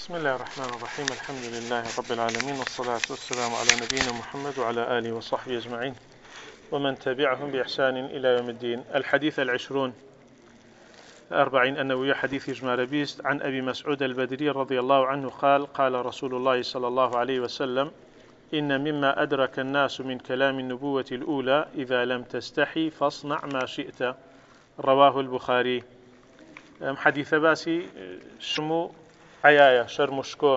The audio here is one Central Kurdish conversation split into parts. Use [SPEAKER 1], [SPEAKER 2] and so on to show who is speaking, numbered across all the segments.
[SPEAKER 1] بسم الله الرحمن الرحيم. الحمد لله رب العالمين، والصلاة والسلام على نبينا محمد وعلى آله وصحبه أجمعين ومن تبعهم بإحسان إلى يوم الدين. الحديث 40 النووي، حديث إجمال بيست عن أبي مسعود البدري رضي الله عنه قال: قال رسول الله صلى الله عليه وسلم: إن مما أدرك الناس من كلام النبوة الأولى إذا لم تستحي فاصنع ما شئت. رواه البخاري. حديث باسي شمو عيايا شرمشكو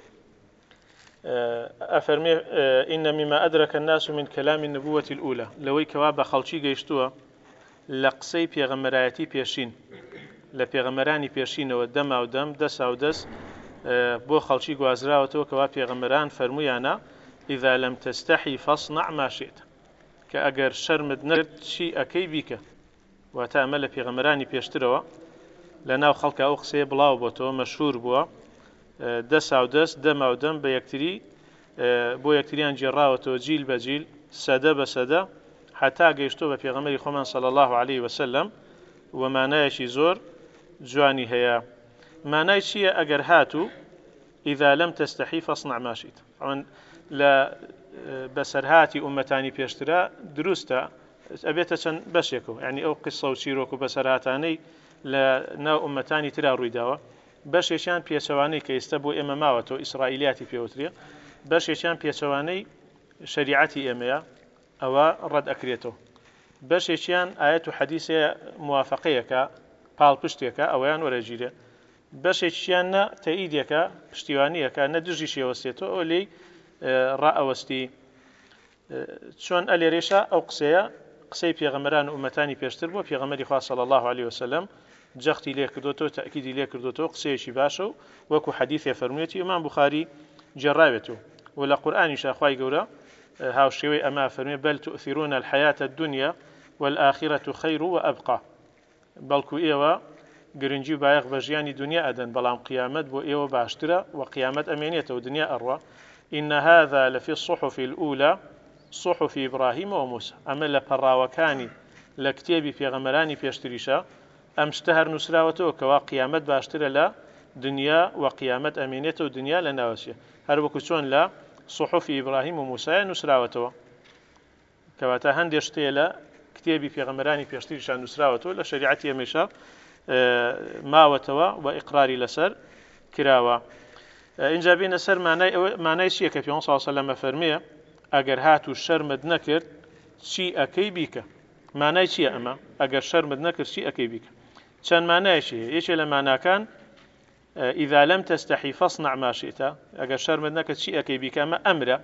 [SPEAKER 1] أفرمي إن مما أدرك الناس من كلام النبوة الأولى لوي كواب خلشي جيشتوا لقسي بيغمراتي بيشين لبيغمراني بيشين ودم أو دم دس أو دس بو خلشي قوازرا وتو كواب بيغمران فرميانا إذا لم تستحي فاصنع ما شئت. كأجر شرمد نرد شيء أكي بيك وتأمل بيغمراني بيشتروا لەناو خەڵکە ئەو قسەیە بڵاو بۆتەوە مەشهور بووە، دەست و دەست دەم و دەم بە یەکتری بۆ یەکتریان جێڕاوەتەوە جیل بە جیل سەدە بە سەدە حتا گەیشتۆ بە پێغەمبەری خۆمان صلی الله عليه وسلم و مانایەکی زۆر جوانی هەیە. مانای چییە؟ ئەگەر هاتوو ئیذا لەم تەستەحی فەصنع ما شئت. لە بەسەرهاتی ئومەتانی پێشترە دروستە ئەبێتە چەند بەشێکەوە، یعنی ئەو قسە و چیرۆک و بەسەرهاتانەی لە ناو ئومەتانی ترا ڕوویداوە، بەشێکیان پێچەوانەی کە ئێستا بۆ ئێمە ماوەتەوە ئیسرائیلیاتی پێوترێ، بەشێکیان پێچەوانەی شەریعەتی ئێمەیە ئەوە ڕەت ئەکرێتەوە، بەشێکیان ئاەت و حەدیثەیە موافقەیەکە پاڵپشتێکە ئەوەیان وەرەگیرێ، بەشێکیان نە تەئیدێکە پشتیوانیەکە نە دژی شێوەستێتەوە ئەو لێی ڕائەوەستی. چۆن ئەلێرێشە ئەو قسەیە قسەی پێغەمبەران و ئومەتانی پێشتر بۆ پێغەمبەری خوا صلی الله عليه وسلم جەختی لێ کردوتەوە، تەئکیدی لێ کردوتەوە، قسەیەکی باشە و وەکو حەدیثێ فەرموویەتی ئیمام بوخاری جێڕاوێتەوە و لە قورئانیشا خوای گەورە هاوشێوەی ئەما فەرمووی: بەل تؤثرون الحياة الدنيا والآخرة خير وأبقى. بەڵکو ئێوە گرنگی و بایەخ بە ژیانی دنیا ئەدەن، بەڵام قیامەت بۆ ئێوە باشترە و قیامەت ئەمێنێتەوە دنیا ئەڕوا. إن هذا لفي الصحف الأولى صحف إبراهيم وموسى. أما لپەڕاوەکانی لە کتێبی پێغەمبەرانی پێشتریشە ئەم شتە هەر نووسراوەتەوە کەوا قیامەت باشترە لە دنیا و قیامەت ئەمێنێتەوە دنیا لە ناوەچێ، هەر وەکو چۆن لە صحف ئیبراهیم و موسایە نووسراوەتەوە، کەواتە هەندێک شتێ لە کتێبی پێغەمبەرانی پێشتریشان نووسراوەتەوە لە شەریعەتی ئێمەیشە ماوەتەوە و ئیقراری لەسەر کراوە. اینجا بینە سەر مانای چییە کە پێغەمبەر صلی الله علیه وسلم فەرمێ ئەگەر هاتوو شەرمت نەکرد چی ئەکەی بیکە؟ مانای چییە ئەمە؟ ئەگەر شەرمت نەکرد چی ئەکەی بیکە؟ چەند مانایشی هەیە. یەکێ لە ماناکان ئیذا لەم تەستەحی فەصنع ما شئت، ئەگەر شەرمت نەکرد چی ئەکەی بیکە؟ ئەمە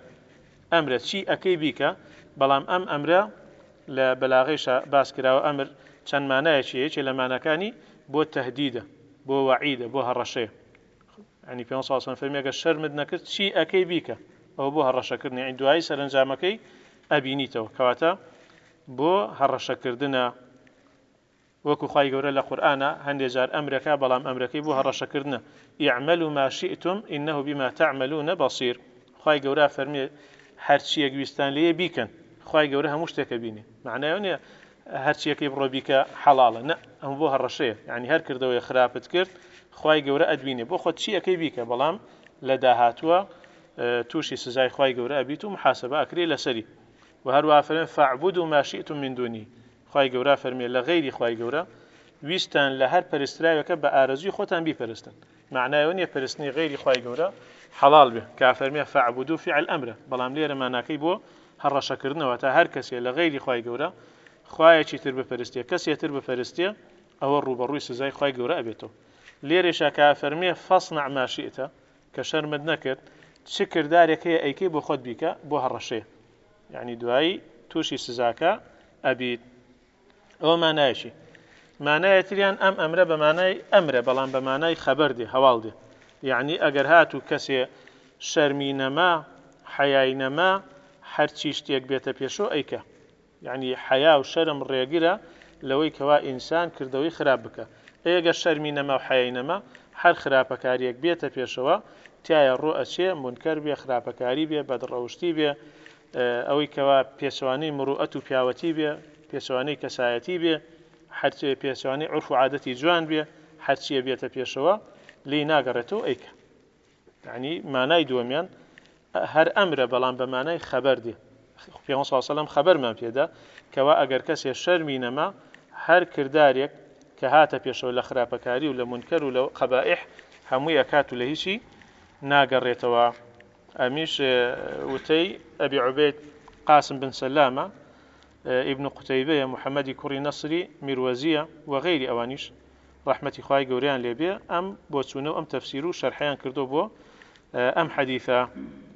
[SPEAKER 1] ئەمرە چی ئەکەی بیکە، بەڵام ئەم ئەمرە لە بەلاغەیشە باس کراوە. ئەمر چەند مانایەکی هەیە. یەکێ لە ماناکانی بۆ تەهدیدە، بۆ وەعیدە، بۆ هەڕەشەیە. ینی پێغەمبەر صلی الله علیه وسلم فەرمی ئەگەر شەرمت نەکرد چی ئەکەی بیکە، ئەوە بۆ هەڕەشەکردنی، یعنی دوایی سەرنجامەکەی ئەبینیتەوە، کەواتە بۆ هەڕەشەکردنە. وەکو خوای گەورە لە قورئانە هەندێک جار ئەمرەکە، بەڵام ئەمرەکەی بۆ هەڕەشەکردنە. اعملوا ما شئتم إنه بما تعملون بصير. خوای گەورە فەرمی هەرچیەک ویستان لێیە بیکەن، خوای گەورە هەموو شتێکە بینی. معنایەوە نییە هەرچیەکەی بڕۆ بیکە حەڵاڵە، نە، ئەمە بۆ هەڕەشەیە، یعنی هەر کردەوەی خراپت کرد خوای گەورە ئەدبینێ، بۆ خۆت چی ئەکەی بیکە، بەڵام لە داهاتووە تووشی سزای خوای گەورە ئەبیت و محاسبە ئەکرێ لەسەری. و هەروە فەرمێ فاعبدوا ما شئتم من دونی. خوای گەورە فەرمێ لە غەیری خوای گەورە ویستان لە هەر پەرستراوێکە بە ئارەزوی خۆتان بیپەرستن. معنایەوە نییە پەرستنی غەیری خوای گەورە حەڵاڵ بێ، کە فەرمێ فاعبدوا فعل ئەمرە، بەڵام لێرە ماناکەی بۆ هەڕەشەکردنەوە، تا هەر کەسێ لە غەیری خوای گەورە خوایەکی تر بپەرستێ، کەسێ تر بپەرستێ، ئەوە ڕوبەڕووی سزای خوای گەورە ئەبێتەوە. لێرێشە کە فەرمێ فەصنع ما شئت، کە شەرمت نەکرد چ کردارێک هەیە ئەیکەی بۆ خۆت بیکە، بۆ هەڕەشەیە، یعنی دوایی تووشی سزاکە ئەبیت. ئەوە مانایەکی. مانایەتریان ئەم ئەمرە بە مانای ئەمرە، بەڵام بە مانای خەبەر دێ، هەواڵ دێ. یعنی ئەگەر هاتوو کەسێ شەرمی نەما، حەیای نەما، هەرچی شتێک بێتە پێشۆ ئەیکە. یعنی حەیا و شەرم ڕێگرە لەوەی کەوا ئینسان کردەوەی خراپ بکە. ئەگەر شەرمی نەما و حەیای نەما، هەر خراپەکاریەک بێتە پێشەوە تایە ڕۆ ئەچێ، مونکەر بێ، خراپەکاری بێ، بەدڕەوشتی بێ، ئەوەی کەوا پێچەوانەی مروءەت و پیاوەتی بێ، پێچەوانەی کەسایەتی بێ، هەرچێ پێچەوانەی عورف و عادەتی جوان بێ، هەرچیە بێتە پێشەوە لی ناگەڕێتەوە ئەیکە. يعني معنای دووەمیان هەر ئەمرە بەڵام بە معنای خەبەر دێ پێغەمبەر صلی الله علیه و سلم خەبەرمان پێدا کەوا ئەگەر کەسێ شەرمی نەما هەر کردارێک کە هاتە پێشەوە لە خراپەکاری و لە منکەر و لە قەبائح هەمووی ئەکات و لە هیچی ناگەڕێتەوە. ئەمیش وتەی ئەبی عوبەید قاسم بن سەلامە ابن قتيبة محمد كوري نصري مروزية وغير أوانيش رحمة خواهي قوريان ليبيا أم بوتسونو أم تفسيرو شرحيان كردو بو أم حديثا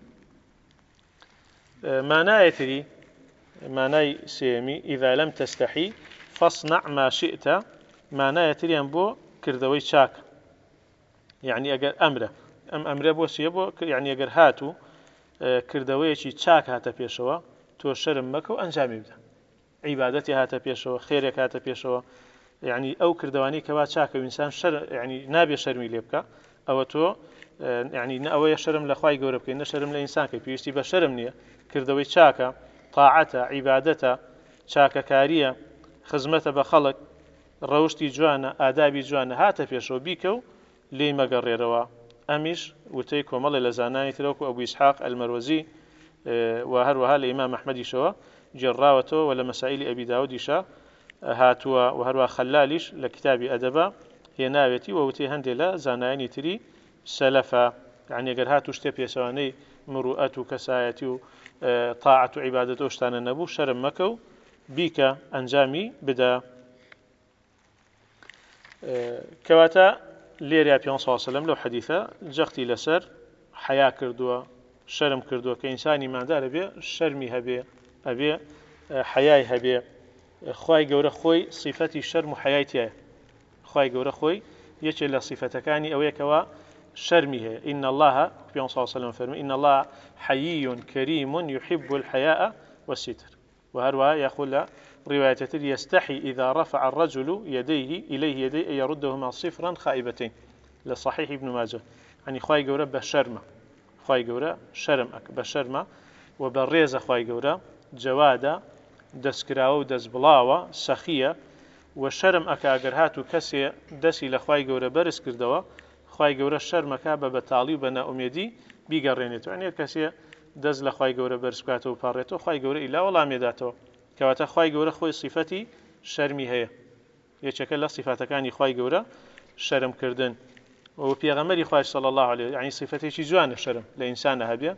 [SPEAKER 1] معناي معناي سيمي إذا لم تستحي فاصنع ما شئت معناي تري أم بو كردوي شاك يعني أجر أمره أمره بو سيبو يعني أجر هاتو كردوي شاك هاتا بيشوا تو شرم مكو أنجامي بدا عبادتي هاتا بيشوا خيرك هاتا بيشوا يعني أو كردواني كوا شاك وإنسان شر يعني نابي شرمي ليبكا أو تو يعني أو يشرم لخواي جوربك إن شرم لإنسان كي بيشتي بشرم نية كردوي شاكا طاعته عبادته شاكا كارية خزمته بخلق روشتي جوانا آدابي جوانا هاتا بيشوا بيكو لي مقرروا أميش وتيكو مالي لزاناني تلوكو أبو إسحاق المروزي وهروها الإمام أحمد شوا جراوته ولا مسائل أبي داود شا هاتوا وهروها خلاليش لكتاب أدبا هي ناويتي ووتي هندي لا زاناني تري سلفا يعني أجر هاتو اشتبه سواني مروءة كسايتي طاعة عبادة أشتان النبو شرم مكو بيك أنجامي بدا كواتا ليريا بيان صلى الله عليه وسلم لو حديثة جختي لسر حياة كردوا شرم كردوا كإنساني ما دار بي شرمي هبي أبي حياي هبي خواي جورا خوي صفتي شرم وحياتي خواي جورا خوي يجي لصفتكاني أو يكوا شرمه إن الله بيان صلى الله عليه وسلم فرمي إن الله حيي كريم يحب الحياء والستر وهروا يقول رواية يستحي إذا رفع الرجل يديه إليه يديه يردهما صفرا خائبتين لصحيح ابن ماجه يعني خواي جورا بشرمه خواي جورا شرمك بشرمه وبالريزة خواي جورا جوادة دسكراوة ودسبلاوة سخية وشرم أكا أجرهات كسي دسي لخواي جورا برس كردوا خواي جورا شرمك ببتالي وبنا أميدي بيقرينيتو يعني كسي دز لخواي جورا برس كاتو باريتو خواي جورا إلا ولا ميداتو كواتا خواي جورا خوي صفتي شرمي هي يتشكل صفات كاني خواي جورا شرم كردن وبيغمري خواي صلى الله عليه يعني صفتي شي جوان الشرم لإنسان هبيا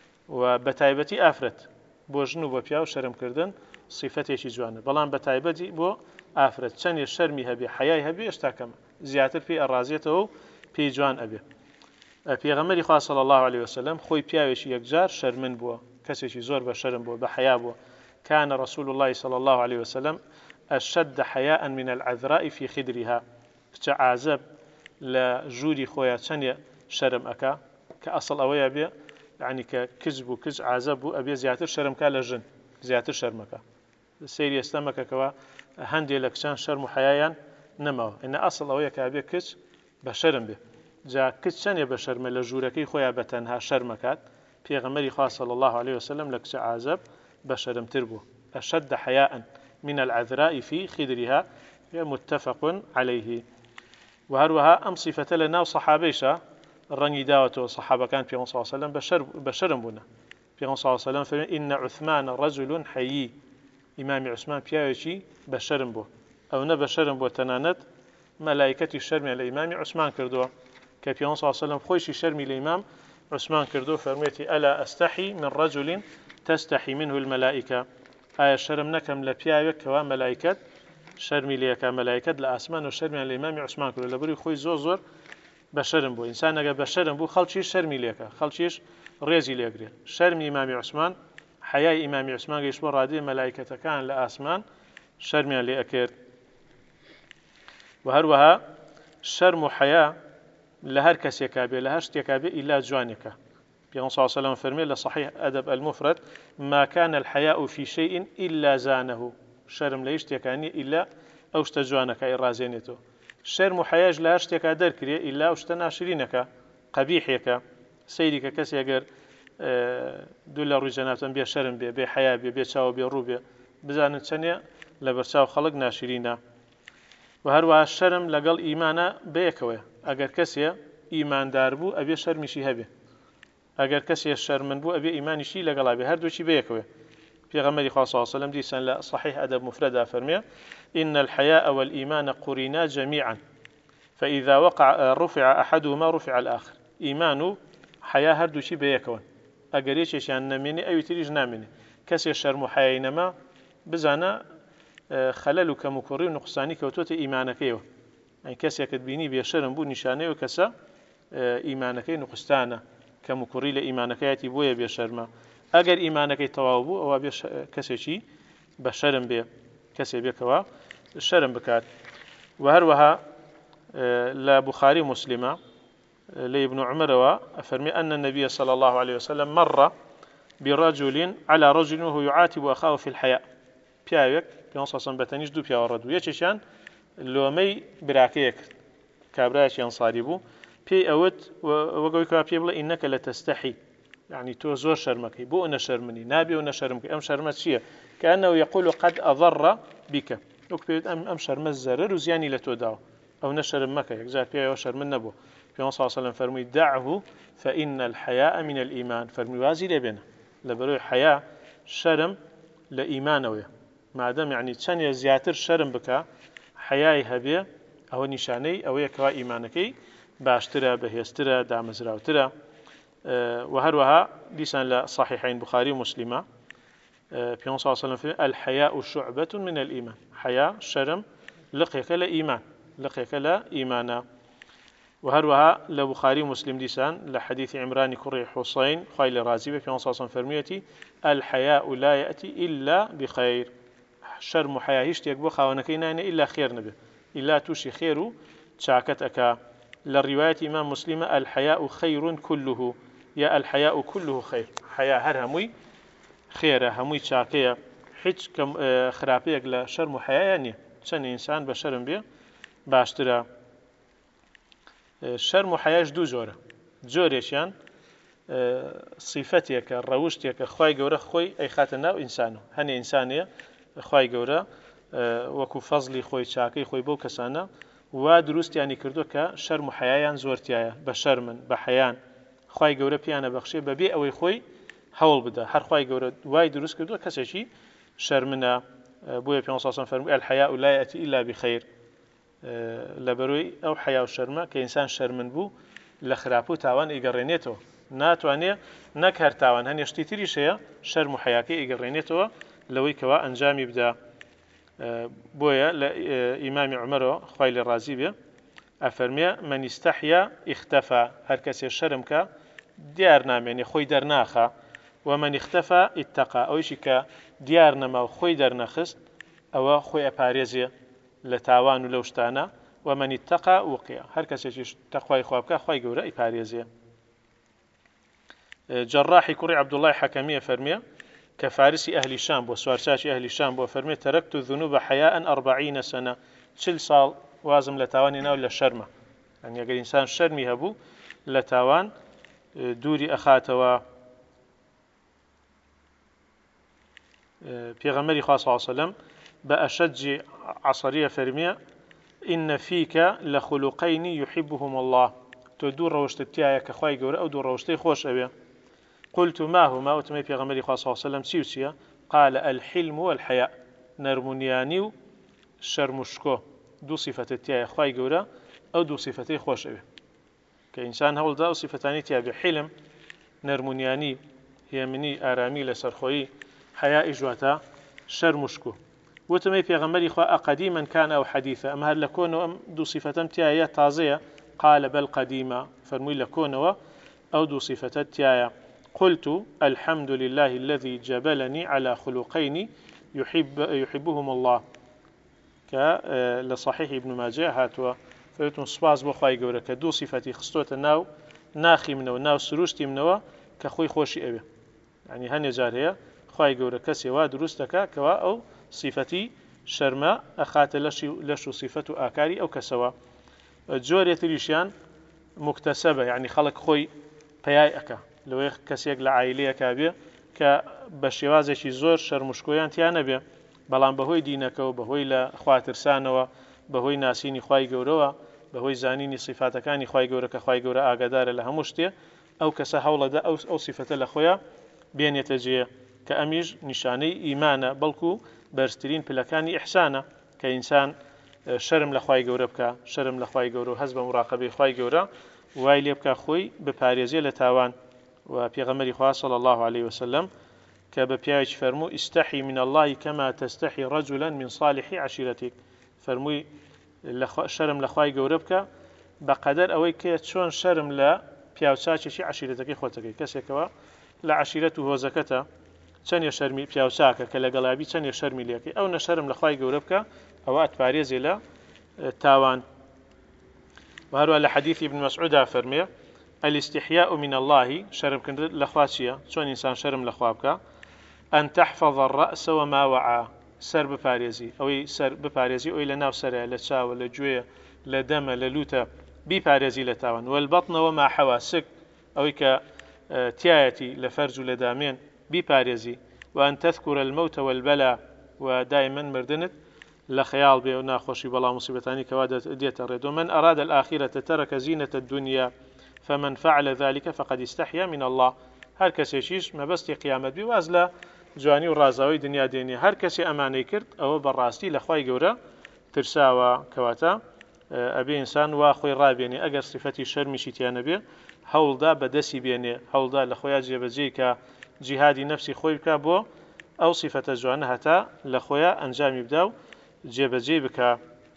[SPEAKER 1] وبتايبتي آفرت بۆ ژن و بۆ پیا و شەرم کردن صفتێکی جوانە بەڵام بە تایبەتی بۆ ئافرەت چەندێ شەرمی هەبێ حەیای هەبێ هێشتا کەمە زیاتر پێی ئەڕازێتەوە و پێی جوان ئەبێ پێغەمبەری خوا صلی الله عليه وسلم خۆی پیاوێکی یەکجار شەرمن بووە کەسێکی زۆر بە شەرم بووە بە حەیا بووە كان رسول الله صلى الله عليه وسلم أشد حياء من العذراء في خدرها كعازب لجوري خويا چەندێ شەرم ئەکا کە ئەسڵ ئەوەیە بێ يعني ككذب وكذب عذاب أبي زياتر شرم كالجن زياتر شرمك سير يستمك كوا هندي لكشان شرم حيايا نما إن أصل أويا كأبي كذب بشرم به جا كذشان يبشرم لجوركي خويا بتنها شرمكات في غمري خاص صلى الله عليه وسلم لكش عذاب بشرم تربو أشد حياء من العذراء في خدرها متفق عليه وهروها أم صفة لنا وصحابيشا الرنجي داوته الصحابة كان في صلى الله عليه وسلم بشر بنا في صلى الله عليه وسلم إن عثمان رجل حيي إمام عثمان بياوشي بشر بو أو نبشر بو تنانت ملائكة الشرم على الإمام عثمان كردوه كفي صلى الله عليه وسلم خويش الشرم الإمام عثمان كردوه فرميتي ألا أستحي من رجل تستحي منه الملائكة آية الشرم نكم لبياوك وملائكة شرمي ليك ملائكة لأسمان والشرم على الإمام عثمان كردوه لبري خوي زور بشرم بو إنسان أجا بشرم بو خلشيش شرمي ليكا خلشيش ريزي ليكري شرمي إمام عثمان حياء إمام عثمان يشبه رادي ملائكة كان لأسمان شرمي ليكير وهروها شرم حياء لهر كس يكابي لهرش يكابي إلا جوانك بيان صلى الله عليه وسلم فرمي لصحيح أدب المفرد ما كان الحياء في شيء إلا زانه شرم ليش يكاني إلا أوشت جوانك إرازينيتو شرم حياج لا اشتكى دركري إلا وشتنا شرينك قبيحك سيدك كسي أجر دولا رجنات بيا شرم بيا حياة بيا شاو بيا روبيا بزان الثانية لبرشاو خلق ناشرينا وهروها الشرم لقل إيمانا بيكوي أجر كسي إيمان داربو أبي شرمشي هبه ئەگەر کەسێ شەرمن بوو ئەبێ ئیمانیشی لەگەڵا بێ هەردووچی بەیەکەوێ پێغەمبەری خوا صلی الله عليه وسلم دیسان لە صحیح ئەدەب مفردە فەرمێ إن الحياء والإيمان قرينا جميعا فإذا وقع رفع أحدهما رفع الآخر إيمان و حياء هەردووچی بەیەکەوە ئەگەر یەکێکیان نەمێنێ ئەوی تریش نامێنێ کەسێ شەرم و حەیای نەما بزانە خەلەل و کەم و کوڕی و نوقسانی کەوتوتە ئیمانەکەیەوە ئەی کەسێکت بینی بێشەرم بوو نیشانەیە کەسە ئیمانەکەی نوقستانە کەم و کوڕی لە ئیمانەکەیەتی بۆیە بێشەرمە ئەگەر ئیمانەکەی تەواو بوو ئەوە بێ کەسێکی بە شەرم بێ کەسێ بێکەوە شەرم بکات و هەروەها لا بخاري مسلمة لابن عمر وفرمي أن النبي صلى الله عليه وسلم مر برجل على رجل وهو يعاتب أخاه في الحياء بياوك بينصصن بتنيش دو بيا وردو يچشان لومي براكيك كابراش ينصاربو بي اوت وقوي كاب بيبلا انك لتستحي يعني تو زور شرمكي بو انا شرمني نابي وانا شرمكي ام شرمت شيء كانه يقول قد اضر بك وكبيت ام شرمت زرر وزياني لتو داو او نشرم مكه يجزا بيا وشرم النبو في صلى الله عليه وسلم فرمي دعه فان الحياء من الايمان فرمي وازي لبنا لبروي حياء شرم لايمانويه مادام يعني چەند زیاتر شەرم بکە حەیای هەبێ ئەوە نیشانەی ئەوەیە کەوا ئیمانەکەی باشترە بەهێزترە دامەزراوترە و هەروەها دیسان لە صحیحین بخاری و مسلمە پێغەمبەر صلی الله علیه و سلم الحياء شعبة من الإيمان حياء شرم لقيك لا إيمان لقيك لا إيمانا وهروها لبخاري مسلم ديسان لحديث عمران كري حسين خيل رازي في نصاص فرميتي الحياء لا يأتي إلا بخير شرم حياء هشتيك بو خاونكينا إلا خير نبي إلا توشي خير تشاكتك للرواية إمام مسلم الحياء خير كله يا الحياء كله خير حياء هر هموي خير هموي تشاكية حيث كم خرابيك لشرم حياء يعني چەند إنسان بشرم بيه باشترا شرم حياء دو زورة زوريشان صفتك روشتك خوي جورا خوي أي خاتنا إنسانه هني إنسانية خوي جورا وكو فضلي خوي شاكي خوي بو كسانة ودروست يعني كردو كشرم حياة زورتيا بشرمن بحيان خوي جورا بيانا بخشي ببي أو خوي هول بدا هر خوي جورا واي دروست كردو كسشي شرمنا بويا بيان صاصا فرمو الحياء لا يأتي إلا بخير لبروي أو حياء الشرمة كإنسان شرمن بو لخرابو تاوان إيقرينيتو ناتوانيا نكهر تاوان هن يشتيتري شيء شرم حياكي إيقرينيتو لوي كوا أنجام يبدا بويا لإمام عمر خويل الرازي بيه أفرمي من استحيا اختفى هركس الشرمك ديار نامين خوي درناخا ومن اختفى اتقى أو شيء ديار نما خوي درناخست أو خوي أباريزي لتاوان ولوشتانا ومن اتقى وقيا هركس تقوى خوابك خوي جورا أباريزي جراحي كوري عبد الله حكمية فرمية كفارسي أهل الشام وسوارشاشي أهل الشام وفرمية تركت الذنوب حياء 40 سنة شل صال وازم لتاواننا ولا شرمة يعني يقول إنسان شرمي هبو لتاوان دوري أخاتوا بيغمري خاص صلى الله عليه وسلم بأشج عصرية فرمية إن فيك لخلقين يحبهم الله تدور روشتتيا كخواي جورا أو دور روشتي خوش أبي قلت ما هما وتمي بيغمري خاص صلى الله عليه وسلم سيوسيا قال الحلم والحياء نرمونياني شرمشكو دو صفة التيا خواي جورا أو دو صفتي خوش أبي كإنسان هول دا صفتاني تيا بحلم نرمونياني هي مني آرامي لسرخوي حياء إجواتا شرمشكو وتمي بيغمري خوا قديما كان أو حديثا أما هل لكونه أم دو صفتم تيا تازية قال بل قديما فرمي لكونه أو دو صفة تيا قلت الحمد لله الذي جبلني على خلقين يحبهم الله لصحيح ابن ماجه هاتوا فيتم سباز بخواي جورا كدو صفتي خصوت الناو ناخي منو ناو سروشتي منو كخوي خوشي أبي يعني هني جار هي خواي جورا كسوا دروستك كوا أو صفتي شرما أخات لشو صفة آكاري أو كسوا جورية ريشان مكتسبة يعني خلق خوي بيايك لو كسيك لعائلية كابية كبشوازشي زور شرمشكويان تيانا بيه بەڵام بەهۆی دینەکە و بەهۆی لە خواترسانەوە بەهۆی ناسینی خوای گەورەوە بەهۆی زانینی صفاتەکانی خوای گەورە کە خوای گەورە ئاگادارە لە هەموو شتێ ئەو کەسە هەوڵەدا ئەو سیفەتە لە خۆیان بێنێتە جێ کە ئەمیش نیشانەی ئیمانە بەڵکو بەرزترین پلەکانی ئیحسانە کە ئینسان شەرم لە خوای گەورە بکە شەرم لە خوای گەورە و هەست بە مراقەبەی خوای گەورە وای لێ بکە خۆی بپارێزێ لە تاوان و پێغەمبەری خوا صلی الله عليه وسلم کە بە پیاوێکی فەرموو استحی من الله كما تستحي رجلا من صالح عشيرتك فەرمووی شەرم لە خوای گەورە بکە بەقەدەر ئەوەی کە چۆن شەرم لە پیاوچاکێکی عشیرەتەکەی خۆتەکەی کەسێکەوە لە عشیرەت و هۆزەکەتە چەندێ شەرمی پیاوچاکە کە لەگەڵابی چەندێ شەرمی لێکەی ئەو نەشەرم لە خوای گەورە بکە ئەوە ئەتپارێزێ لە تاوان وهروە لە حەدیثی ابن مسعود فەرمێ الاستحياء من الله شرم كند لخواتيا شلون إنسان شرم لخوابك أن تحفظ الرأس وما وعى سر بباريزي أو سر بباريزي أو إلى ناو سرع لتشا ولا جوية لدم للوتا بباريزي لتاوان والبطن وما حوى سك أو تياتي لفرج لدامين بباريزي وأن تذكر الموت والبلاء ودائما مردنت لخيال بي وناخوشي بلا مصيبتاني كوادت ديت الرد ومن أراد الآخرة ترك زينة الدنيا فمن فعل ذلك فقد استحيا من الله هر کسی چیش مبستی قیامت بی وازلا جوانی و رازاوی دنیا دینی هر کسی امانه کرد او براستی لخوای گوره ترساوا کواتا ابي انسان واخوي رابيني اگر صفتي شرمشي تيانبي هولدا بدسي بيني هولدا لخويا جيبجيكا جهادي نفسي خوي بكا بو او صفه جوانها تا لخويا انجام يبداو جيبجي بكا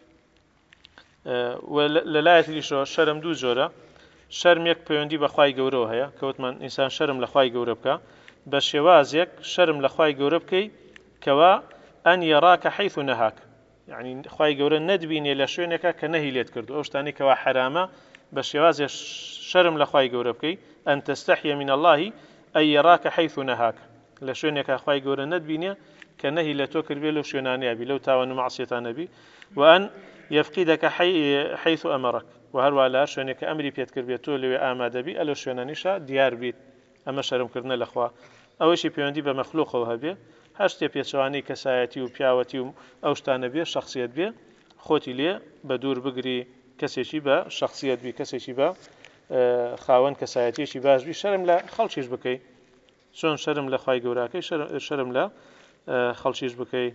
[SPEAKER 1] وللايت لي شو شرم دو جوره شەرم یەک پەیوەندی بە خوای گەورەوە هەیە کەوتمان ئینسان شەرم لە خوای گەورە بکە بە شێوازێک شەرم لە خوای گەورە بکەی کەوا ئەن یەڕاکە حەیث نەهاک یعنی خوای گەورە نەتبینێ لە شوێنێکە کە نەهی لێت کردو ئەو شتانی کەوا حرامە بە شێوازێک شەرم لە خوای گەورە بکەی ئەن تەستەحیە من الله ئەی یەڕاکە حەیث نەهاک لە شوێنێکە خوای گەورە نەتبینێ کە نەهی لە تۆ کردبێ لەو شوێنانەیە بی لەو تاوان و مەعسیەتانە بی وأن يفقدك حيث أمرك وهروە لە شوێنێک کە ئەمری پێت کرد بێت تۆ لەوێ ئامادەبی ئەلە شوێنانیشە دیار بیت ئەمە شەرمکردنە لەخوا ئەوەشی پەیوەندی بە مەخلوقەوە هەبێ هەر شتێ پێچەوانەی کەسایەتی و پیاوەتی و ئەو شتانە بێ شەخصیەت بێ خۆتی لێ بە دوور بگری کەسێکی بە شەخصیەت بی کەسێکی بە خاوەن کەسایەتیەکی باش بی شەرم لە خەڵکیش بکەی چۆن شەرم لە خوای گەوراکەی شەرم لە خەڵکیش بکەی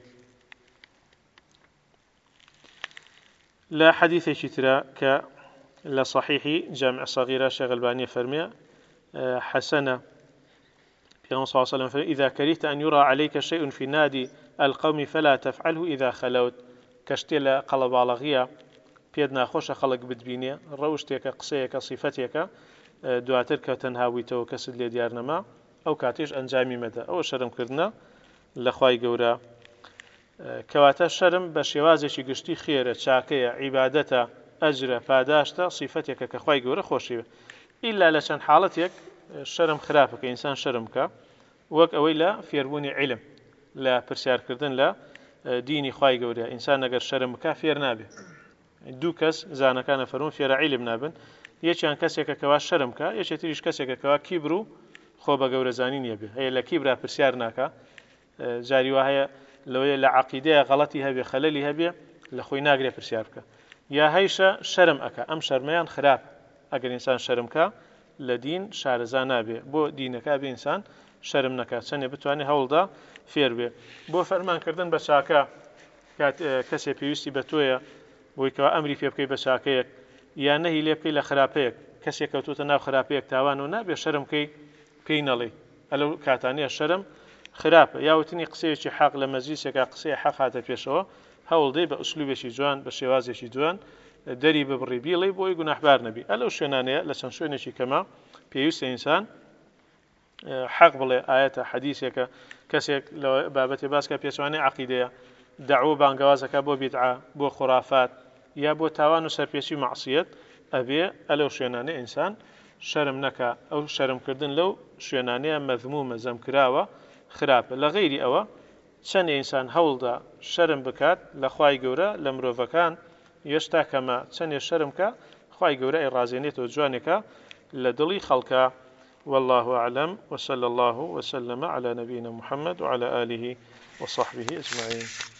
[SPEAKER 1] لە حەدیثێکی ترە کە لصحيح جامع صغيرة شيخ الباني فرمي حسنة في صلى الله عليه وسلم إذا كرهت أن يرى عليك شيء في نادي القوم فلا تفعله إذا خلوت كشتيل قلب على بيدنا خوش خلق بدبينيا روشتك قصيك صفتك دواترك تنهاويته كسد لي ديارنا ما أو كاتيش أنجامي مدى أو شرم كردنا لخواي قورا كواتا شرم بشوازي قشتي خيرة شاكية عبادته أجر پاداشتا صفتك كخواي قورا خوشي إلا لشان حالتك شرم خرافك إنسان شرمك وك أويلا فيربوني علم لا برسيار كردن لا ديني خواي قورا إنسان نقر شرمك فير نابه دو كس زانا كان فرون فير علم نابن يشان كسيك كوا شرمك يشتريش كسيك كوا كيبرو خوبا قورا زانين يبه هي لكيبرا برسيار ناكا جاري وهي لو لعقيدة غلطي هبه خللي هبه لخوي ناقري برسيارك يا هيشا شرم أكا أم شرميان خراب أجر إنسان شرمك لدين شارزانا به بو دينك أبي إنسان شرم نكا سنة بتواني هولدا فير به بو فرمان كردن بشاكا كات كسي بيوستي بتويا بويكوا أمري في بكي بشاكيك يا نهي لي بكي لخرابيك كسي كوتوتا ناو خرابيك تاوانو نابي شرم كي بينالي ألو كاتاني الشرم خراب يا وتني قصيشي حق لمزيسك قصي حق هذا بيشوا هەوڵدەی بە ئوسلوبێکی جوان بە شێوازێکی جوان دەری ببڕی بیڵێ بۆی گوناحبار نەبی ئەلەو شوێنانەیە لە چەند شوێنێکی کەمە پێویستە ئینسان حەق بڵێ ئاەتە حەدیثێکە کەسێک لە بابەتێ باسکە پێچوانەی عەقیدەیە دەعوە بانگەوازەکە بۆ بیدعا بۆ خوڕافات یا بۆ تاوان و سەرپێچی مەعسیەت ئەبێ ئەلەو شوێنانەیە ئینسان شەرم نەکا ئەو شەرمکردن لەو شوێنانەیە مەذمومە زەمکراوە خراپە لە غەیری ئەوە چەند ئینسان هەوڵدا شەرم بکات لە خوای گەورە لە مرۆڤەکان هێشتا کەمە چەندێ شەرمکە خوای گەورە ئێڕازێنێتەوە جوانێکە لە دڵی خەڵکە والله أعلم وصلى الله وسلم على نبينا محمد وعلى آله وصحبه أجمعين